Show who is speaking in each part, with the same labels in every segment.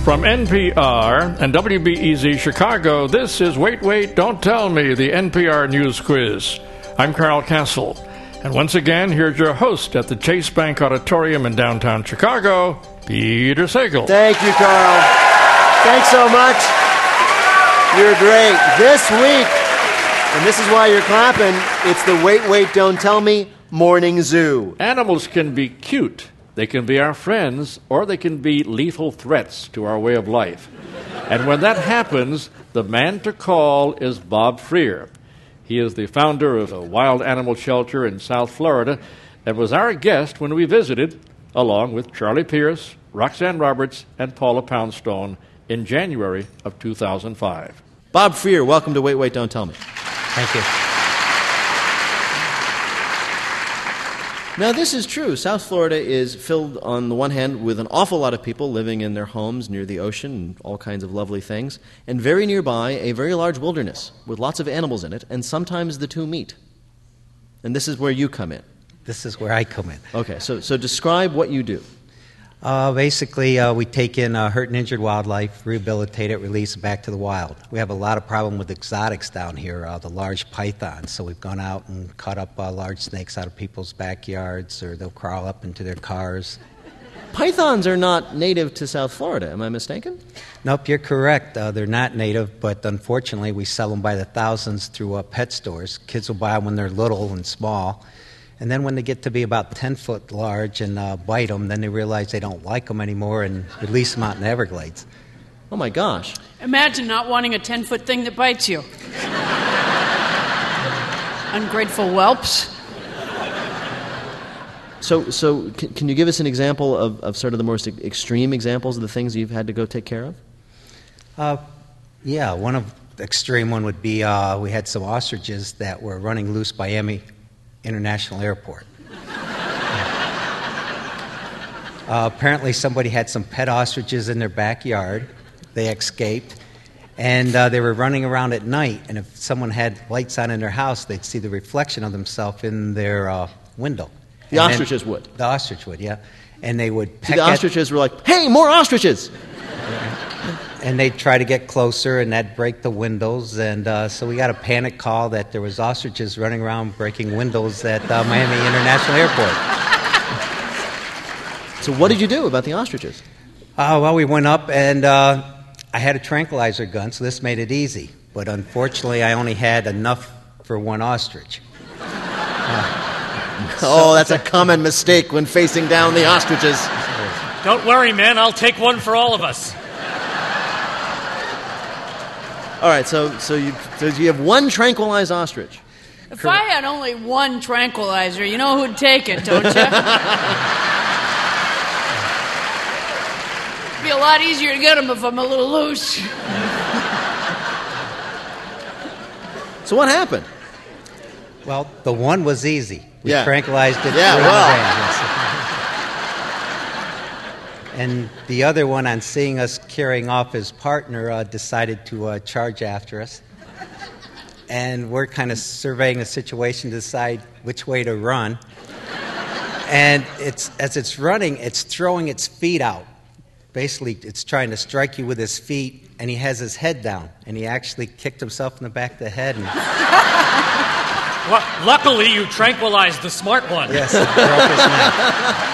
Speaker 1: From NPR and WBEZ Chicago, this is Wait, Wait, Don't Tell Me, the NPR News Quiz. I'm Carl Castle. And once again, here's your host at the Chase Bank Auditorium in downtown Chicago, Peter Sagal.
Speaker 2: Thank you, Carl. Thanks so much. You're great. This week, and this is why you're clapping, it's the Wait, Wait, Don't Tell Me Morning Zoo.
Speaker 1: Animals can be cute. They can be our friends, or they can be lethal threats to our way of life. And when that happens, the man to call is Bob Freer. He is the founder of a wild animal shelter in South Florida and was our guest when we visited, along with Charlie Pierce, Roxanne Roberts, and Paula Poundstone in January of 2005.
Speaker 2: Bob Freer, welcome to Wait, Wait, Don't Tell Me.
Speaker 3: Thank you.
Speaker 2: Now, this is true. South Florida is filled, on the one hand, with an awful lot of people living in their homes near the ocean and all kinds of lovely things, and very nearby, a very large wilderness with lots of animals in it, and sometimes the two meet. And this is where you come in.
Speaker 3: This is where I come in.
Speaker 2: Okay, so describe what you do.
Speaker 3: Basically, we take in hurt and injured wildlife, rehabilitate it, release it back to the wild. We have a lot of problem with exotics down here, the large pythons. So we've gone out and caught up large snakes out of people's backyards, or they'll crawl up into their cars.
Speaker 2: Pythons are not native to South Florida, am I mistaken?
Speaker 3: Nope, you're correct. They're not native, but unfortunately we sell them by the thousands through pet stores. Kids will buy them when they're little and small. And then when they get to be about 10 foot large and bite them, then they realize they don't like them anymore and release them out in the Everglades.
Speaker 2: Oh, my gosh.
Speaker 4: Imagine not wanting a 10-foot thing that bites you. Ungrateful whelps.
Speaker 2: So can you give us an example of sort of the most extreme examples of the things you've had to go take care of?
Speaker 3: Yeah, one of the extreme one would be we had some ostriches that were running loose by Miami International Airport. Apparently somebody had some pet ostriches in their backyard. They escaped, and they were running around at night, and if someone had lights on in their house, they'd see the reflection of themselves in their window.
Speaker 2: The ostriches would?
Speaker 3: The ostrich would, yeah. And they would peck
Speaker 2: the ostriches were like, hey, more ostriches!
Speaker 3: And they'd try to get closer, and that'd break the windows. And so we got a panic call that there was ostriches running around breaking windows at Miami International Airport.
Speaker 2: So what did you do about the ostriches?
Speaker 3: Well, we went up, and I had a tranquilizer gun, so this made it easy. But unfortunately, I only had enough for one ostrich.
Speaker 2: That's a common mistake when facing down the ostriches.
Speaker 5: Don't worry, man. I'll take one for all of us.
Speaker 2: All right, so you have one tranquilized ostrich.
Speaker 4: If I had only one tranquilizer, you know who'd take it, don't you? It'd be a lot easier to get them if I'm a little loose.
Speaker 2: So what happened?
Speaker 3: Well, the one was easy. We
Speaker 2: Yeah.
Speaker 3: tranquilized it.
Speaker 2: Yeah,
Speaker 3: through
Speaker 2: well.
Speaker 3: And the other one, on seeing us carrying off his partner, decided to charge after us. And we're kind of surveying the situation to decide which way to run. And as it's running, it's throwing its feet out. Basically, it's trying to strike you with his feet, and he has his head down. And he actually kicked himself in the back of the head. And
Speaker 5: Well, luckily, you tranquilized the smart one.
Speaker 3: yes, it broke his neck.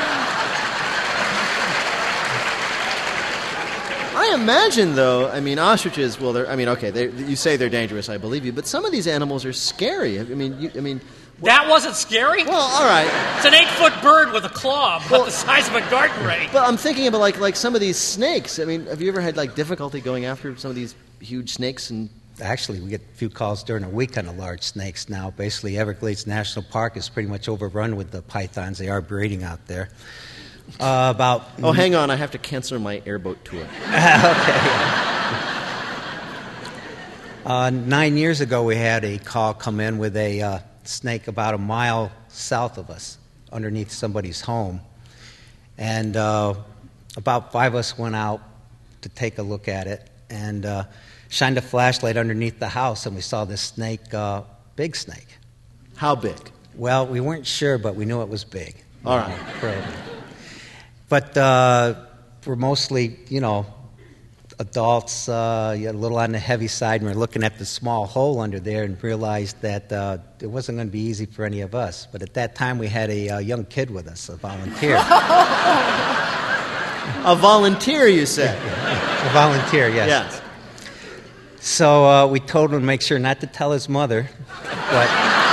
Speaker 2: I imagine, though, ostriches, well, you say they're dangerous, I believe you, but some of these animals are scary.
Speaker 5: That wasn't scary?
Speaker 2: Well, all right.
Speaker 5: It's an 8-foot bird with a claw about the size of a garden rake.
Speaker 2: But I'm thinking about, like some of these snakes. Have you ever had, difficulty going after some of these huge snakes? And
Speaker 3: Actually, we get a few calls during the week on the large snakes now. Basically, Everglades National Park is pretty much overrun with the pythons. They are breeding out there.
Speaker 2: hang on, I have to cancel my airboat tour.
Speaker 3: Okay. 9 years ago, we had a call come in with a snake about a mile south of us, underneath somebody's home. And about 5 of us went out to take a look at it and shined a flashlight underneath the house, and we saw this snake, big snake.
Speaker 2: How big?
Speaker 3: Well, we weren't sure, but we knew it was big.
Speaker 2: All right.
Speaker 3: But we're mostly, adults a little on the heavy side, and we're looking at the small hole under there and realized that it wasn't going to be easy for any of us. But at that time, we had a young kid with us, a volunteer.
Speaker 2: A volunteer, you said?
Speaker 3: A volunteer, yes.
Speaker 2: Yes.
Speaker 3: So we told him to make sure not to tell his mother. But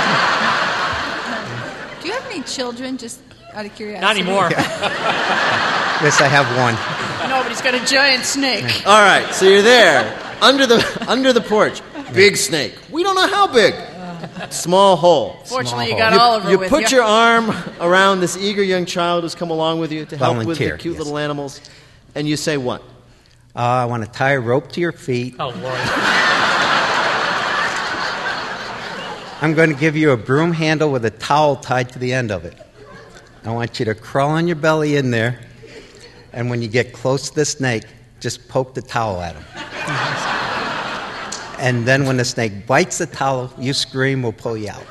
Speaker 6: Do you have any children, just out of curiosity?
Speaker 5: Not anymore.
Speaker 3: yes, I have one.
Speaker 4: Nobody's got a giant snake.
Speaker 2: All right, so you're there, under the porch. Big snake. We don't know how big. Small hole.
Speaker 4: Fortunately, you
Speaker 3: hole.
Speaker 4: got Oliver
Speaker 2: You
Speaker 4: with
Speaker 2: put
Speaker 4: you.
Speaker 2: your arm around this eager young child who's come along with you to help with the
Speaker 3: Volunteer,
Speaker 2: cute
Speaker 3: yes.
Speaker 2: little animals, and you say what?
Speaker 3: I want to tie a rope to your feet.
Speaker 5: Oh, Lord.
Speaker 3: I'm going to give you a broom handle with a towel tied to the end of it. I want you to crawl on your belly in there, and when you get close to the snake, just poke the towel at him. And then when the snake bites the towel, you scream, we'll pull you out.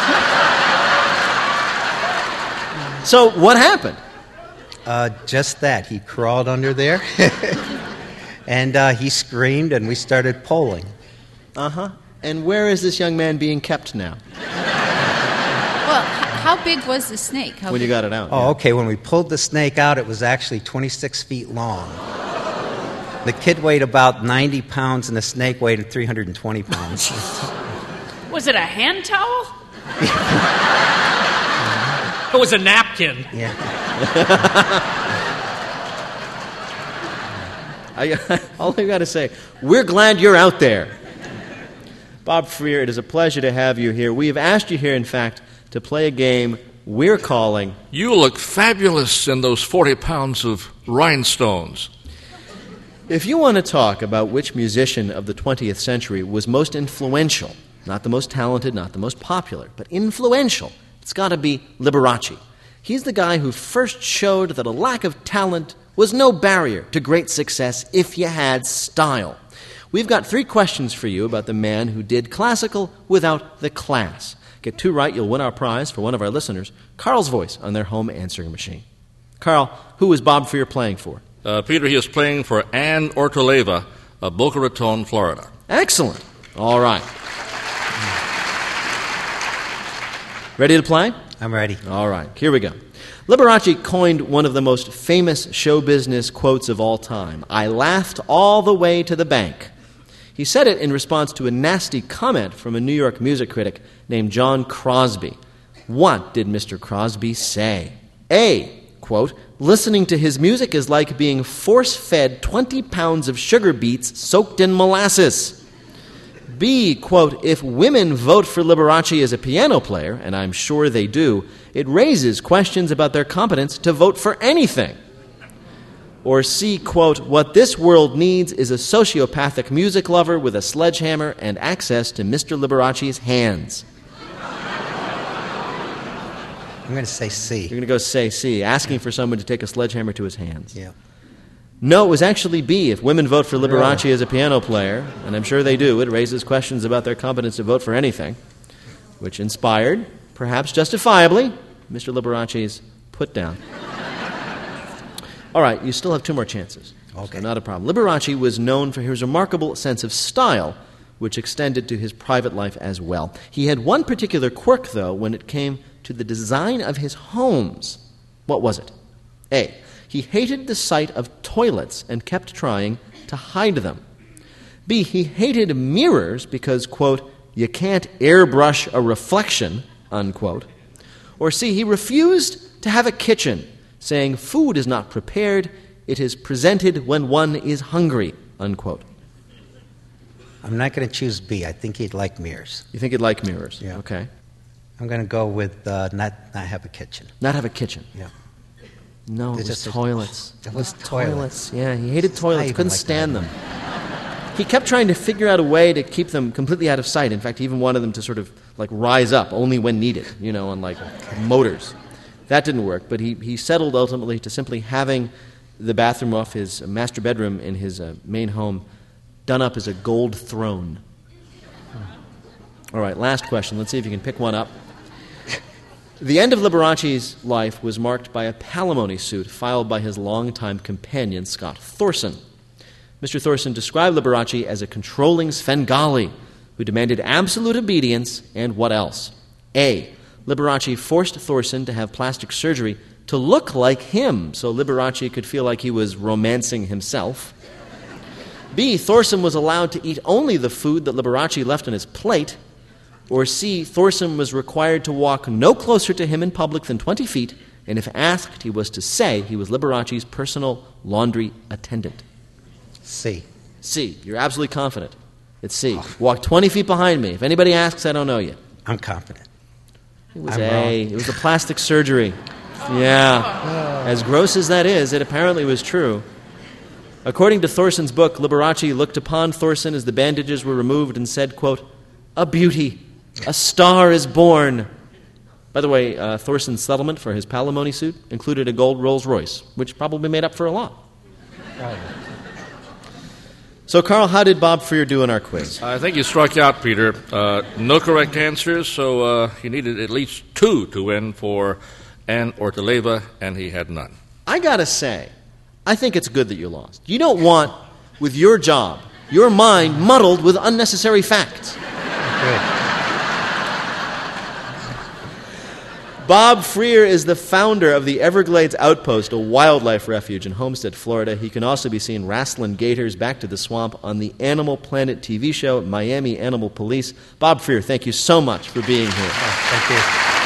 Speaker 2: So what happened?
Speaker 3: Just that. He crawled under there, and he screamed, and we started pulling.
Speaker 2: Uh-huh. And where is this young man being kept now?
Speaker 6: Well, how big was the snake? How
Speaker 2: When you
Speaker 6: big?
Speaker 2: got it out?
Speaker 3: Oh, okay. When we pulled the snake out, it was actually 26 feet long. The kid weighed about 90 pounds, and the snake weighed 320 pounds.
Speaker 4: Was it a hand towel?
Speaker 5: It was a napkin.
Speaker 3: Yeah.
Speaker 2: All I got to say, we're glad you're out there. Bob Freer, it is a pleasure to have you here. We have asked you here, in fact, to play a game we're calling...
Speaker 7: You look fabulous in those 40 pounds of rhinestones.
Speaker 2: If you want to talk about which musician of the 20th century was most influential, not the most talented, not the most popular, but influential, it's got to be Liberace. He's the guy who first showed that a lack of talent was no barrier to great success if you had style. We've got 3 questions for you about the man who did classical without the class. Get 2 right, you'll win our prize for one of our listeners, Carl's voice on their home answering machine. Carl, who is Bob Freer playing for?
Speaker 7: Peter, he is playing for Ann Ortoleva of Boca Raton, Florida.
Speaker 2: Excellent. All right. Ready to play?
Speaker 3: I'm ready.
Speaker 2: All right, here we go. Liberace coined one of the most famous show business quotes of all time. I laughed all the way to the bank. He said it in response to a nasty comment from a New York music critic named John Crosby. What did Mr. Crosby say? A, quote, listening to his music is like being force-fed 20 pounds of sugar beets soaked in molasses. B, quote, if women vote for Liberace as a piano player, and I'm sure they do, it raises questions about their competence to vote for anything. Or C, quote, what this world needs is a sociopathic music lover with a sledgehammer and access to Mr. Liberace's hands.
Speaker 3: I'm going to say C.
Speaker 2: You're going to go say C, asking for someone to take a sledgehammer to his hands.
Speaker 3: Yeah.
Speaker 2: No, it was actually B. If women vote for Liberace as a piano player, and I'm sure they do, it raises questions about their competence to vote for anything, which inspired, perhaps justifiably, Mr. Liberace's put down. All right, you still have 2 more chances.
Speaker 3: Okay.
Speaker 2: So not a problem. Liberace was known for his remarkable sense of style, which extended to his private life as well. He had one particular quirk, though, when it came to the design of his homes. What was it? A, he hated the sight of toilets and kept trying to hide them. B, he hated mirrors because, quote, you can't airbrush a reflection, unquote. Or C, he refused to have a kitchen, saying food is not prepared, it is presented when one is hungry, unquote.
Speaker 3: I'm not going to choose B. I think he'd like mirrors.
Speaker 2: You think he'd like mirrors?
Speaker 3: Yeah.
Speaker 2: Okay.
Speaker 3: I'm going to go with not have a kitchen.
Speaker 2: Not have a kitchen?
Speaker 3: Yeah.
Speaker 2: No, it
Speaker 3: There's
Speaker 2: was
Speaker 3: just a-
Speaker 2: toilets.
Speaker 3: It was toilets.
Speaker 2: Yeah, he hated
Speaker 3: I
Speaker 2: toilets,
Speaker 3: even
Speaker 2: couldn't
Speaker 3: like
Speaker 2: stand
Speaker 3: that.
Speaker 2: them. He kept trying to figure out a way to keep them completely out of sight. In fact, he even wanted them to sort of like rise up only when needed, on like motors. That didn't work, but he settled ultimately to simply having the bathroom off his master bedroom in his main home done up as a gold throne. All right, last question. Let's see if you can pick one up. The end of Liberace's life was marked by a palimony suit filed by his longtime companion, Scott Thorson. Mr. Thorson described Liberace as a controlling Svengali who demanded absolute obedience and what else? A. Liberace forced Thorson to have plastic surgery to look like him so Liberace could feel like he was romancing himself. B. Thorson was allowed to eat only the food that Liberace left on his plate. Or C. Thorson was required to walk no closer to him in public than 20 feet, and if asked, he was to say he was Liberace's personal laundry attendant.
Speaker 3: C.
Speaker 2: C. You're absolutely confident. It's C. Walk 20 feet behind me. If anybody asks, I don't know you.
Speaker 3: I'm confident.
Speaker 2: It was
Speaker 3: I'm
Speaker 2: A.
Speaker 3: wrong.
Speaker 2: It was the plastic surgery. Yeah. As gross as that is, it apparently was true. According to Thorson's book, Liberace looked upon Thorson as the bandages were removed and said, quote, "A beauty, a star is born." By the way, Thorson's settlement for his palimony suit included a gold Rolls Royce, which probably made up for a lot.
Speaker 3: Right.
Speaker 2: So, Carl, how did Bob Freer do in our quiz?
Speaker 7: I think you struck out, Peter. No correct answers, so he needed at least 2 to win for Ann Ortoleva, and he had none.
Speaker 2: I gotta say, I think it's good that you lost. You don't want, with your job, your mind muddled with unnecessary facts.
Speaker 3: Good.
Speaker 2: Bob Freer is the founder of the Everglades Outpost, a wildlife refuge in Homestead, Florida. He can also be seen wrestling gators back to the swamp on the Animal Planet TV show, Miami Animal Police. Bob Freer, thank you so much for being here.
Speaker 3: Thank you.